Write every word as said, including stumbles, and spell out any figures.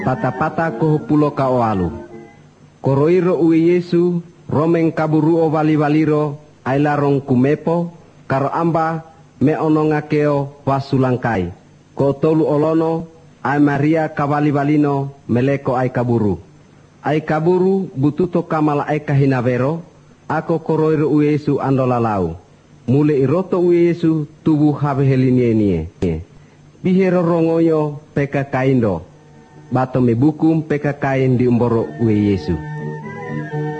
Pata-pata ko pulo ka o alu. Koroiro ue Yesu romeng kaburu o wali-waliro ailarong kumepo karo amba me ono ngakeo wasulangkai. Ko tolu olono ai Maria kawali-walino meleko ai kaburu. Ai kaburu bututo kamala ai kahinavero ako koroiro ue Yesu andolalau. Mule iroto ue Yesu tubuh habehelinie. Bihero rongoyo peka kaindo. Bato me bukum peka kain di umboro ue Yesu.